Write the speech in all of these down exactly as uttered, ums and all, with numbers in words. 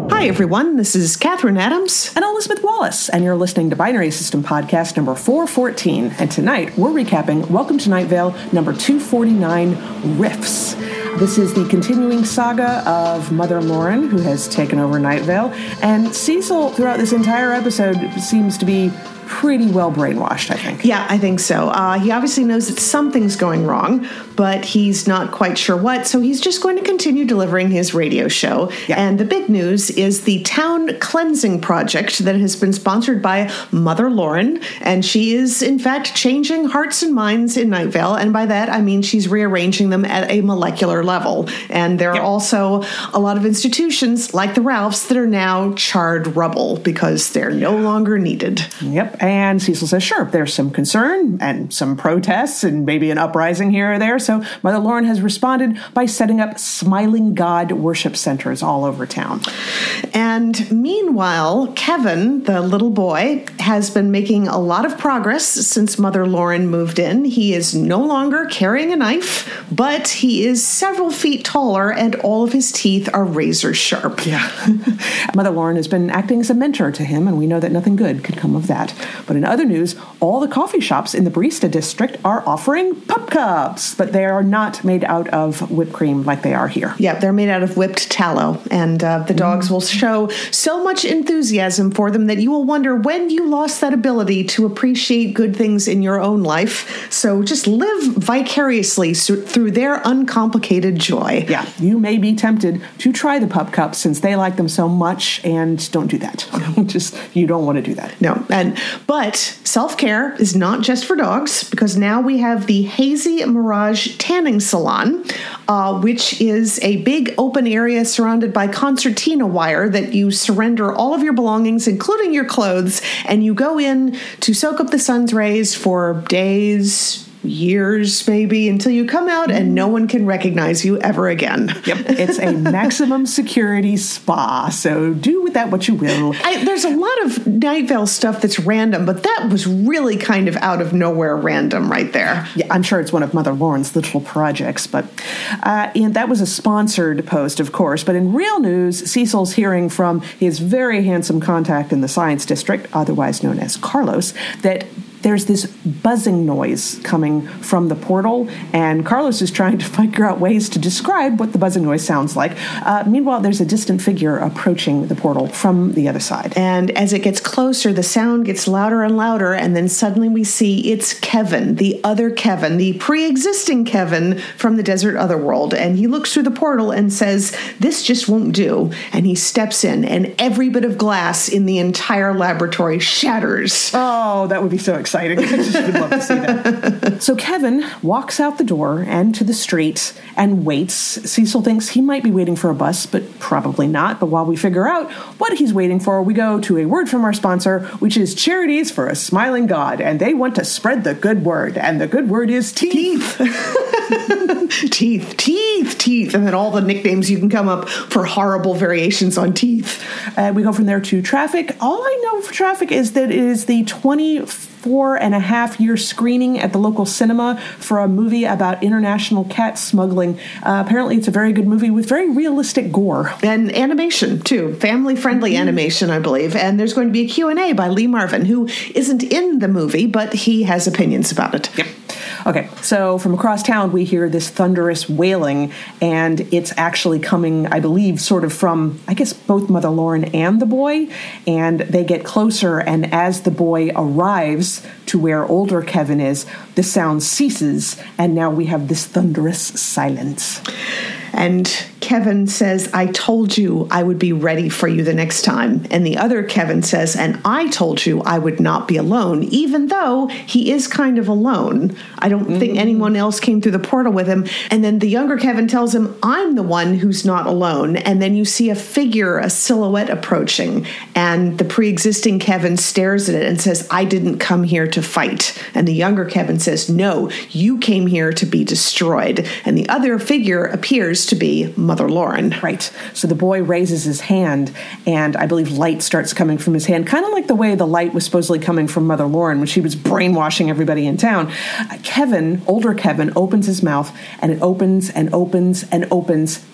Hi, everyone. This is Catherine Adams. And Elizabeth Wallace. And you're listening to Binary System Podcast number four fourteen. And tonight, we're recapping Welcome to Night Vale number two forty-nine, Rifts. This is the continuing saga of Mother Lauren, who has taken over Night Vale. And Cecil, throughout this entire episode, seems to be pretty well brainwashed, I think. Yeah, I think so. Uh, he obviously knows that something's going wrong, but he's not quite sure what, so he's just going to continue delivering his radio show. Yeah. And the big news is the town cleansing project that has been sponsored by Mother Lauren, and she is, in fact, changing hearts and minds in Night Vale, and by that I mean she's rearranging them at a molecular level. And there yep. are also a lot of institutions, like the Ralphs, that are now charred rubble because they're no longer needed. Yep. And Cecil says, sure, there's some concern and some protests and maybe an uprising here or there. So Mother Lauren has responded by setting up Smiling God worship centers all over town. And meanwhile, Kevin, the little boy, has been making a lot of progress since Mother Lauren moved in. He is no longer carrying a knife, but he is several feet taller and all of his teeth are razor sharp. Yeah. Mother Lauren has been acting as a mentor to him, and we know that nothing good could come of that. But in other news, all the coffee shops in the Barista District are offering pup cups, but they are not made out of whipped cream like they are here. Yeah, they're made out of whipped tallow, and uh, the dogs mm. will show so much enthusiasm for them that you will wonder when you lost that ability to appreciate good things in your own life. So just live vicariously through their uncomplicated joy. Yeah, you may be tempted to try the pup cups since they like them so much, and don't do that. Just, you don't want to do that. No, and But self-care is not just for dogs, because now we have the Hazy Mirage Tanning Salon, uh, which is a big open area surrounded by concertina wire that you surrender all of your belongings, including your clothes, and you go in to soak up the sun's rays for days, years maybe, until you come out and no one can recognize you ever again. Yep. It's a maximum security spa, so do with that what you will. I, there's a lot of Night Vale stuff that's random, but that was really kind of out of nowhere random right there. Yeah, I'm sure it's one of Mother Lauren's little projects, but uh, and that was a sponsored post, of course, but in real news, Cecil's hearing from his very handsome contact in the Science District, otherwise known as Carlos, that there's this buzzing noise coming from the portal, and Carlos is trying to figure out ways to describe what the buzzing noise sounds like. Uh, meanwhile, there's a distant figure approaching the portal from the other side. And as it gets closer, the sound gets louder and louder, and then suddenly we see it's Kevin, the other Kevin, the pre-existing Kevin from the Desert Otherworld. And he looks through the portal and says, this just won't do. And he steps in, and every bit of glass in the entire laboratory shatters. Oh, that would be so exciting. Exciting. I just would love to see that. So Kevin walks out the door and to the street and waits. Cecil thinks he might be waiting for a bus, but probably not. But while we figure out what he's waiting for, we go to a word from our sponsor, which is Charities for a Smiling God. And they want to spread the good word. And the good word is teeth. Teeth. teeth, teeth, teeth. And then all the nicknames you can come up for horrible variations on teeth. Uh, we go from there to traffic. All I know for traffic is that it is the twenty-four and a half year screening at the local cinema for a movie about international cat smuggling. Uh, apparently it's a very good movie with very realistic gore. And animation, too. Family-friendly mm-hmm. animation, I believe. And there's going to be a Q and A by Lee Marvin, who isn't in the movie, but he has opinions about it. Yep. Okay, so from across town, we hear this thunderous wailing, and it's actually coming, I believe, sort of from, I guess, both Mother Lauren and the boy, and they get closer, and as the boy arrives to where older Kevin is, the sound ceases, and now we have this thunderous silence. And Kevin says, I told you I would be ready for you the next time. And the other Kevin says, and I told you I would not be alone, even though he is kind of alone. I don't mm-hmm. think anyone else came through the portal with him. And then the younger Kevin tells him, I'm the one who's not alone. And then you see a figure, a silhouette approaching. And the pre-existing Kevin stares at it and says, I didn't come here to fight. And the younger Kevin says, no, you came here to be destroyed. And the other figure appears to be Mother Lauren. Right. So the boy raises his hand, and I believe light starts coming from his hand, kind of like the way the light was supposedly coming from Mother Lauren when she was brainwashing everybody in town. Uh, Kevin, older Kevin, opens his mouth, and it opens and opens and opens,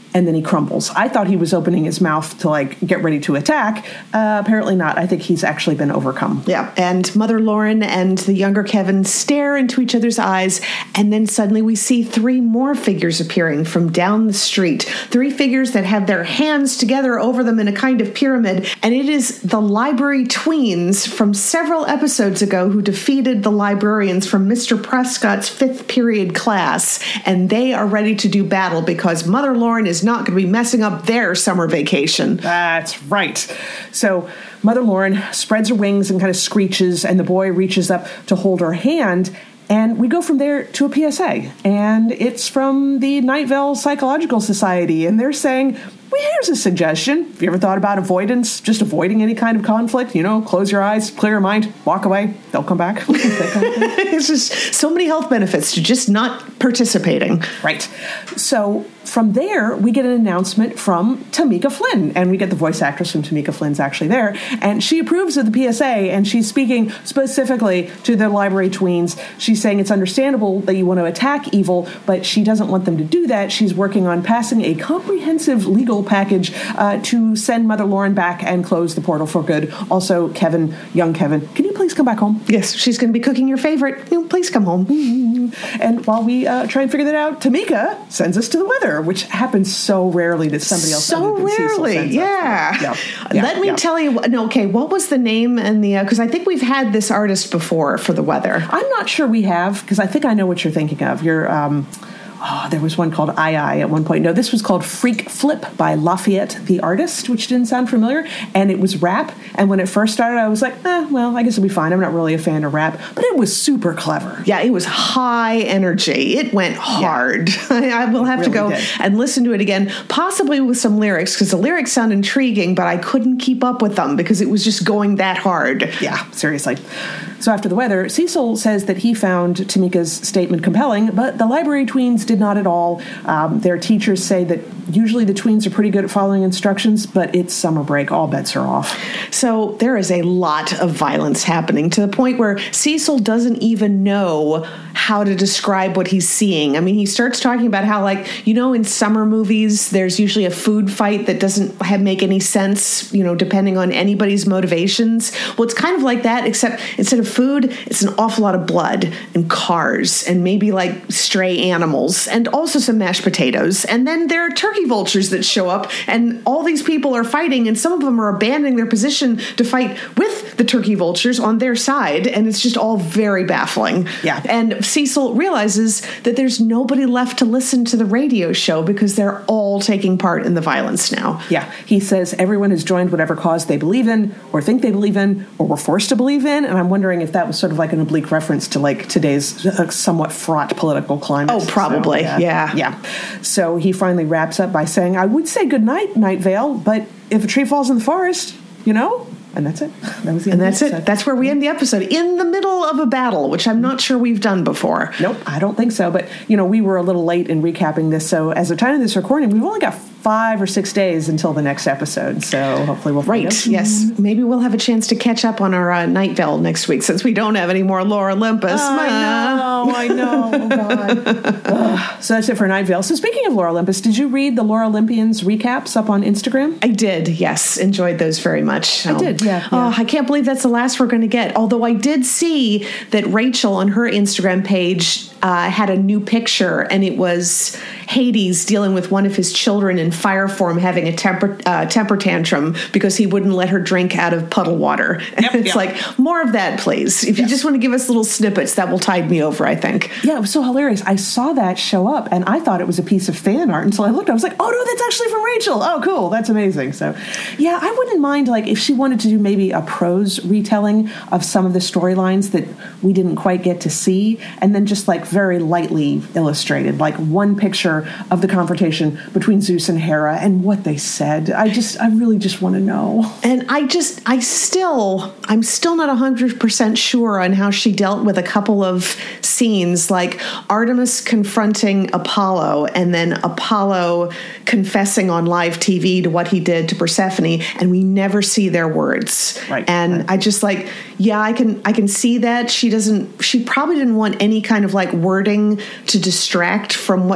and then he crumbles. I thought he was opening his mouth to, like, get ready to attack. Uh, apparently not. I think he's actually been overcome. Yeah, and Mother Lauren and the younger Kevin stare into each other's eyes, and then suddenly we see three more figures appearing from down the street. Three figures that have their hands together over them in a kind of pyramid, and it is the library tweens from several episodes ago who defeated the librarians from Mister Prescott's fifth period class, and they are ready to do battle because Mother Lauren is not going to be messing up their summer vacation. That's right. So Mother Lauren spreads her wings and kind of screeches, and the boy reaches up to hold her hand. And we go from there to a P S A, and it's from the Night Vale Psychological Society, and they're saying, well, here's a suggestion. Have you ever thought about avoidance, just avoiding any kind of conflict? You know, close your eyes, clear your mind, walk away, they'll come back. It's just so many health benefits to just not participating. Right. So from there, we get an announcement from Tamika Flynn, and we get the voice actress from Tamika Flynn's actually there, and she approves of the P S A, and she's speaking specifically to the library tweens. She's saying it's understandable that you want to attack evil, but she doesn't want them to do that. She's working on passing a comprehensive legal package uh, to send Mother Lauren back and close the portal for good. Also, Kevin, young Kevin, can you please come back home? Yes, she's going to be cooking your favorite. You know, please come home. Mm-hmm. And while we uh, try and figure that out, Tamika sends us to the weather, which happens so rarely that somebody else so other than rarely, Cecil sends yeah. us. Yeah. yeah. Let me yeah. tell you. No, okay, what was the name and the? Because uh, I think we've had this artist before for the weather. I'm not sure we have, because I think I know what you're thinking of. You're. Um, Oh, there was one called I I at one point. No, this was called Freak Flip by Lafayette the Artist, which didn't sound familiar. And it was rap. And when it first started, I was like, eh, well, I guess it'll be fine. I'm not really a fan of rap. But it was super clever. Yeah, it was high energy. It went hard. Yeah. I, I will have really to go did. and listen to it again, possibly with some lyrics, because the lyrics sound intriguing, but I couldn't keep up with them because it was just going that hard. Yeah, seriously. So after the weather, Cecil says that he found Tamika's statement compelling, but the library tweens did not at all. Um, their teachers say that usually the tweens are pretty good at following instructions, but it's summer break. All bets are off. So there is a lot of violence happening to the point where Cecil doesn't even know how to describe what he's seeing. I mean, he starts talking about how, like, you know, in summer movies, there's usually a food fight that doesn't have, make any sense, you know, depending on anybody's motivations. Well, it's kind of like that, except instead of food, it's an awful lot of blood and cars and maybe like stray animals and also some mashed potatoes. And then there are turkey vultures that show up, and all these people are fighting, and some of them are abandoning their position to fight with the turkey vultures on their side, and it's just all very baffling. Yeah. And Cecil realizes that there's nobody left to listen to the radio show because they're all taking part in the violence now. Yeah. He says everyone has joined whatever cause they believe in or think they believe in or were forced to believe in, and I'm wondering if that was sort of like an oblique reference to like today's uh, somewhat fraught political climate. Oh, probably. So, yeah. yeah. Yeah. So he finally wraps up by saying, I would say good night, Night Vale, but if a tree falls in the forest, you know, and that's it. That was the and end that's of the it. That's where we end the episode, in the middle of a battle, which I'm not sure we've done before. Nope, I don't think so. But, you know, we were a little late in recapping this. So as of time of this recording, we've only got five or six days until the next episode. So hopefully we'll find Right, out. yes. Maybe we'll have a chance to catch up on our uh, Night Vale next week, since we don't have any more Lore Olympus. I know, I know. Oh, God. Ugh. So that's it for Night Vale. So speaking of Lore Olympus, did you read the Lore Olympians recaps up on Instagram? I did, yes. Enjoyed those very much. So. I did, yeah, yeah. Oh, I can't believe that's the last we're going to get. Although I did see that Rachel on her Instagram page uh, had a new picture, and it was Hades dealing with one of his children in fire form having a temper uh, temper tantrum because he wouldn't let her drink out of puddle water. Yep, it's yep. like, more of that, please. If yes. you just want to give us little snippets, that will tide me over, I think. Yeah, it was so hilarious. I saw that show up, and I thought it was a piece of fan art until I looked. I was like, oh, no, that's actually from Rachel. Oh, cool. That's amazing. So, yeah, I wouldn't mind, like, if she wanted to do maybe a prose retelling of some of the storylines that we didn't quite get to see, and then just, like, very lightly illustrated, like one picture of the confrontation between Zeus and Hera and what they said. I just, I really just want to know. And I just, I still, I'm still not one hundred percent sure on how she dealt with a couple of scenes, like Artemis confronting Apollo and then Apollo confessing on live T V to what he did to Persephone, and we never see their words. Right. And right. I just like, yeah, I can, I can see that she doesn't, she probably didn't want any kind of like wording to distract from what she was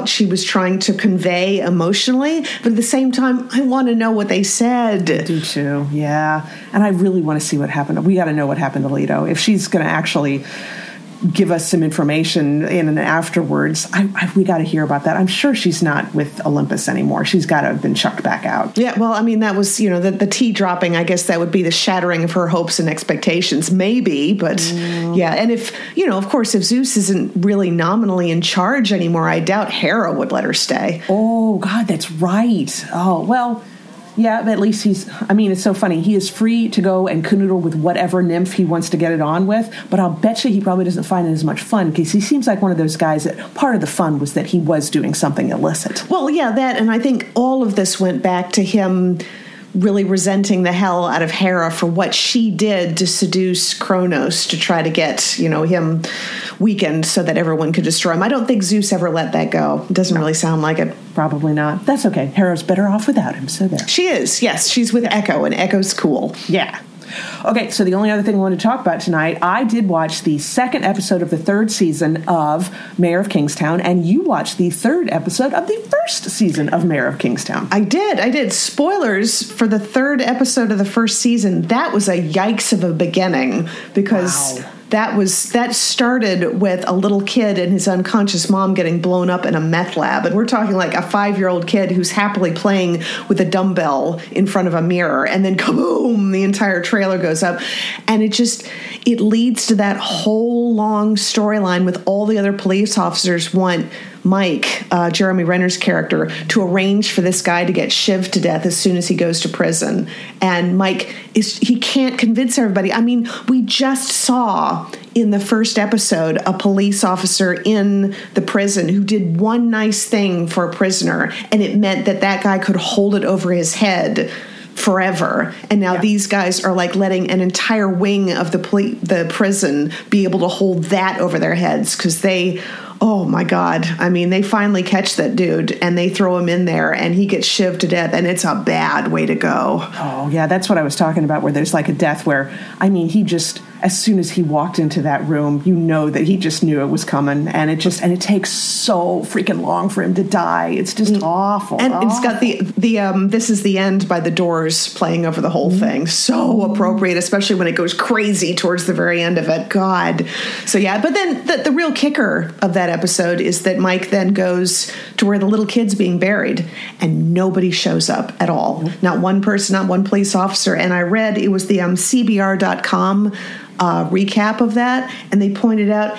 trying to convey emotionally, but at the same time, I want to know what they said. I do too, yeah. And I really want to see what happened. We got to know what happened to Leto. If she's going to actually give us some information in and afterwards, I, I, we got to hear about that. I'm sure she's not with Olympus anymore. She's got to have been chucked back out. Yeah, well, I mean, that was, you know, the, the tea dropping, I guess that would be the shattering of her hopes and expectations, maybe. But, mm. yeah, and if, you know, of course, if Zeus isn't really nominally in charge anymore, I doubt Hera would let her stay. Oh, God, that's right. Oh, well... Yeah, but at least he's, I mean, it's so funny. He is free to go and canoodle with whatever nymph he wants to get it on with, but I'll bet you he probably doesn't find it as much fun because he seems like one of those guys that part of the fun was that he was doing something illicit. Well, yeah, that, and I think all of this went back to him really resenting the hell out of Hera for what she did to seduce Kronos to try to get, you know, him weakened so that everyone could destroy him. I don't think Zeus ever let that go. It doesn't no. really sound like it. Probably not. That's okay. Hera's better off without him, so there. She is, yes. She's with yeah. Echo, and Echo's cool. Yeah. Okay, so the only other thing I wanted to talk about tonight, I did watch the second episode of the third season of Mayor of Kingstown, and you watched the third episode of the first season of Mayor of Kingstown. I did, I did. Spoilers for the third episode of the first season. That was a yikes of a beginning, because... Wow. That was that started with a little kid and his unconscious mom getting blown up in a meth lab. And we're talking like a five-year-old kid who's happily playing with a dumbbell in front of a mirror. And then kaboom, the entire trailer goes up. And it just, it leads to that whole long storyline with all the other police officers want Mike, uh, Jeremy Renner's character, to arrange for this guy to get shivved to death as soon as he goes to prison. And Mike, is he can't convince everybody. I mean, we just saw in the first episode a police officer in the prison who did one nice thing for a prisoner, and it meant that that guy could hold it over his head forever. And now yeah. these guys are like letting an entire wing of the poli- the prison be able to hold that over their heads because they... Oh, my God. I mean, they finally catch that dude, and they throw him in there, and he gets shivved to death, and it's a bad way to go. Oh, yeah, that's what I was talking about, where there's like a death where, I mean, he just, as soon as he walked into that room, you know that he just knew it was coming, and it just, and it takes so freaking long for him to die. It's just mm. awful. And awful. It's got the, the um, This Is the End by the Doors playing over the whole mm. thing. So appropriate, especially when it goes crazy towards the very end of it. God. So, yeah, but then the, the real kicker of that episode is that Mike then goes to where the little kid's being buried, and nobody shows up at all. Mm-hmm. Not one person, not one police officer. And I read it was the um, C B R dot com uh, recap of that, and they pointed out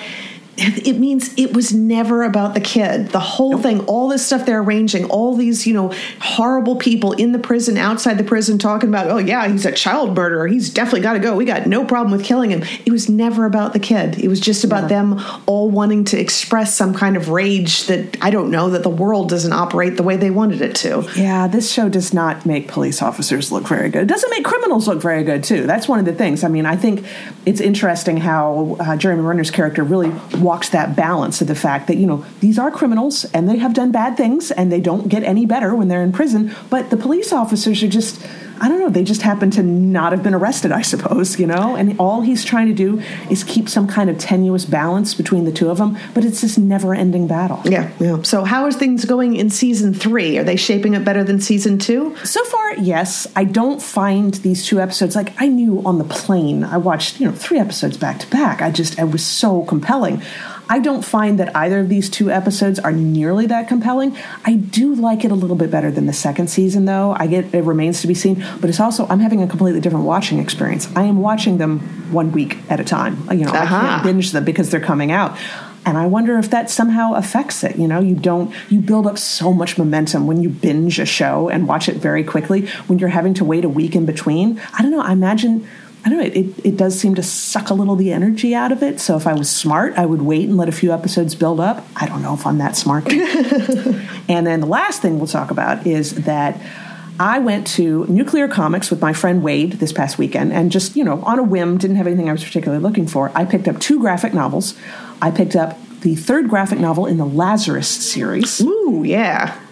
it means it was never about the kid. The whole nope. thing, all this stuff they're arranging, all these, you know, horrible people in the prison, outside the prison, talking about, oh, yeah, he's a child murderer. He's definitely got to go. We got no problem with killing him. It was never about the kid. It was just about yeah. them all wanting to express some kind of rage that, I don't know, that the world doesn't operate the way they wanted it to. Yeah, this show does not make police officers look very good. It doesn't make criminals look very good, too. That's one of the things. I mean, I think it's interesting how uh, Jeremy Renner's character really walks that balance of the fact that, you know, these are criminals and they have done bad things and they don't get any better when they're in prison. But the police officers are just, I don't know, they just happen to not have been arrested, I suppose, you know, and all he's trying to do is keep some kind of tenuous balance between the two of them. But it's this never ending battle. Yeah. yeah. So how are things going in season three? Are they shaping up better than season two? So far, yes. I don't find these two episodes, like I knew on the plane, I watched, you know, three episodes back to back. I just, it was so compelling. I don't find that either of these two episodes are nearly that compelling. I do like it a little bit better than the second season, though. I get it remains to be seen, but it's also, I'm having a completely different watching experience. I am watching them one week at a time. You know, uh-huh. I can't binge them because they're coming out. And I wonder if that somehow affects it. You know, you don't, you build up so much momentum when you binge a show and watch it very quickly. When you're having to wait a week in between, I don't know, I imagine... I don't know, it, it does seem to suck a little the energy out of it. So if I was smart, I would wait and let a few episodes build up. I don't know if I'm that smart. And then the last thing we'll talk about is that I went to Nuclear Comics with my friend Wade this past weekend and just, you know, on a whim, didn't have anything I was particularly looking for. I picked up two graphic novels. I picked up the third graphic novel in the Lazarus series. Ooh, yeah.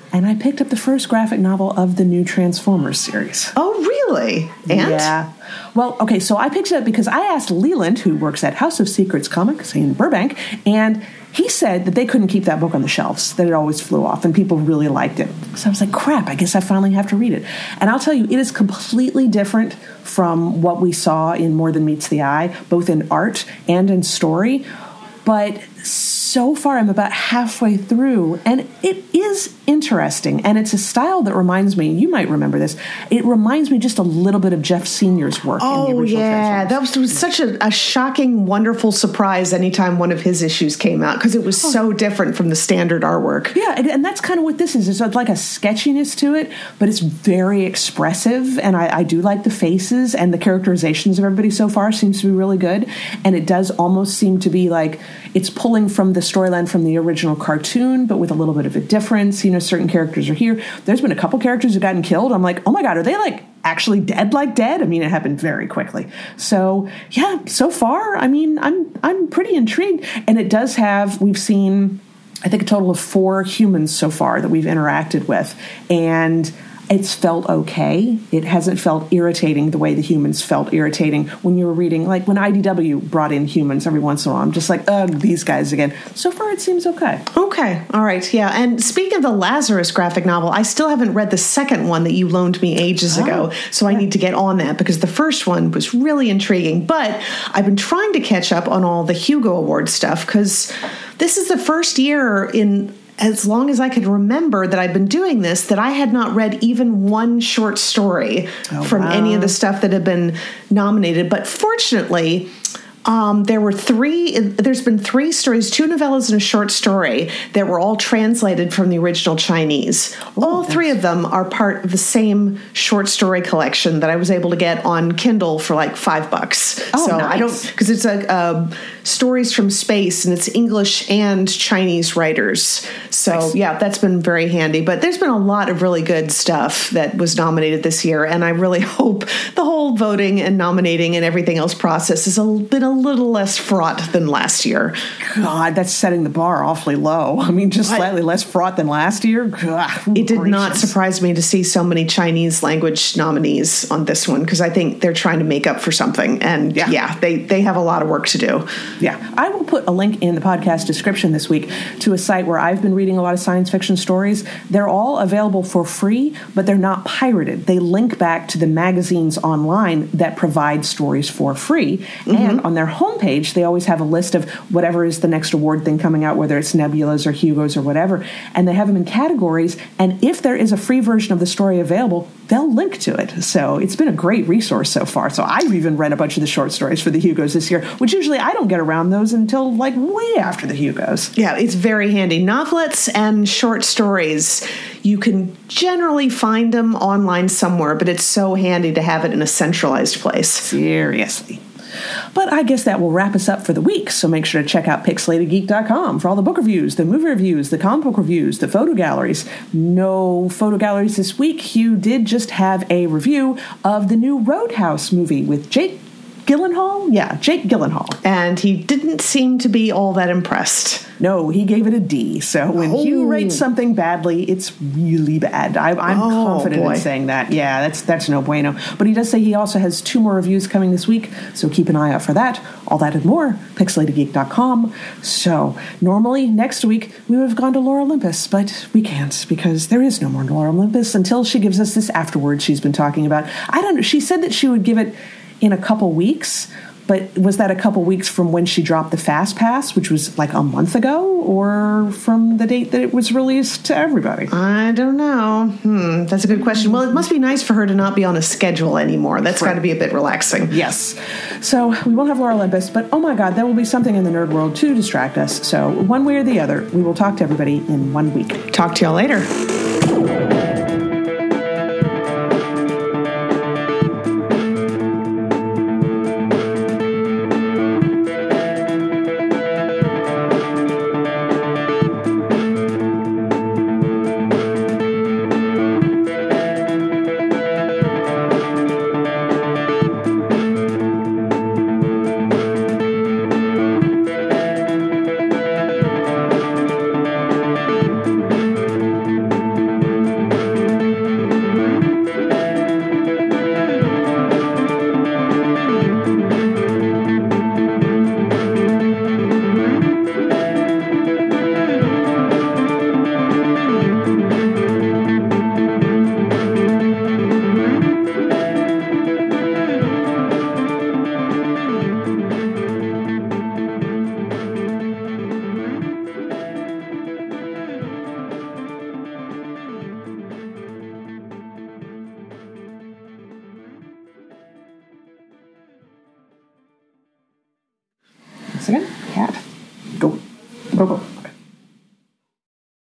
and I picked up the first graphic novel of the new Transformers series. Oh, really? And? Yeah. Well, okay, so I picked it up because I asked Leland, who works at House of Secrets Comics in Burbank, and he said that they couldn't keep that book on the shelves, that it always flew off, and people really liked it. So I was like, crap, I guess I finally have to read it. And I'll tell you, it is completely different from what we saw in More Than Meets the Eye, both in art and in story. But so far, I'm about halfway through, and it is interesting. And it's a style that reminds me, you might remember this, it reminds me just a little bit of Jeff Senior's work oh, in the original yeah. That was, was such a, a shocking, wonderful surprise anytime one of his issues came out, because it was oh. so different from the standard artwork. Yeah, and, and that's kind of what this is. There's like a sketchiness to it, but it's very expressive, and I, I do like the faces, and the characterizations of everybody so far seems to be really good. And it does almost seem to be like it's pulling from the storyline from the original cartoon, but with a little bit of a difference. You know, certain characters are here. There's been a couple characters who've gotten killed. I'm like, oh my God, are they like actually dead like dead? I mean, it happened very quickly. So yeah, so far, I mean, I'm I'm pretty intrigued. And it does have, we've seen, I think, a total of four humans so far that we've interacted with. And it's felt okay. It hasn't felt irritating the way the humans felt irritating when you were reading, like when I D W brought in humans every once in a while. I'm just like, ugh, these guys again. So far, it seems okay. Okay. All right. Yeah. And speaking of the Lazarus graphic novel, I still haven't read the second one that you loaned me ages oh, ago. So yeah. I need to get on that because the first one was really intriguing. But I've been trying to catch up on all the Hugo Award stuff because this is the first year in as long as I could remember that I've been doing this, that I had not read even one short story oh, from wow. any of the stuff that had been nominated. But fortunately, um, there were three, there's been three stories, two novellas and a short story that were all translated from the original Chinese. Ooh, all three of them are part of the same short story collection that I was able to get on Kindle for like five bucks. Oh, so nice. I don't, because it's a, um, Stories from Space, and it's English and Chinese writers. So, nice. yeah, that's been very handy. But there's been a lot of really good stuff that was nominated this year, and I really hope the whole voting and nominating and everything else process has a, been a little less fraught than last year. God, that's setting the bar awfully low. I mean, just slightly I, less fraught than last year. God, it did gracious. not surprise me to see so many Chinese language nominees on this one, because I think they're trying to make up for something. And, yeah, yeah they, they have a lot of work to do. Yeah, I will put a link in the podcast description this week to a site where I've been reading a lot of science fiction stories. They're all available for free, but they're not pirated. They link back to the magazines online that provide stories for free. Mm-hmm. And on their homepage, they always have a list of whatever is the next award thing coming out, whether it's Nebulas or Hugos or whatever. And they have them in categories. And if there is a free version of the story available, they'll link to it. So it's been a great resource so far. So I've even read a bunch of the short stories for the Hugos this year, which usually I don't get around those until like way after the Hugos. Yeah, it's very handy. Novelettes and short stories, you can generally find them online somewhere, but it's so handy to have it in a centralized place. Seriously. But I guess that will wrap us up for the week, so make sure to check out pixelated geek dot com for all the book reviews, the movie reviews, the comic book reviews, the photo galleries. No photo galleries this week. Hugh did just have a review of the new Roadhouse movie with Jake Gyllenhaal? Yeah, Jake Gyllenhaal. And he didn't seem to be all that impressed. No, he gave it a D. So when oh. Hugh rates something badly, it's really bad. I, I'm oh, confident boy. in saying that. Yeah, that's that's no bueno. But he does say he also has two more reviews coming this week, so keep an eye out for that. All that and more, pixelated geek dot com. So normally next week we would have gone to Lore Olympus, but we can't because there is no more Lore Olympus until she gives us this afterward she's been talking about. I don't know. She said that she would give it in a couple weeks, but was that a couple weeks from when she dropped the Fast Pass, which was like a month ago, or from the date that it was released to everybody? I don't know. Hmm, that's a good question. Well, it must be nice for her to not be on a schedule anymore. That's got to be a bit relaxing. Yes. So we won't have Lore Olympus, but oh my God, there will be something in the nerd world to distract us. So one way or the other, we will talk to everybody in one week. Talk to y'all later. Second, cat. Go. Go, go.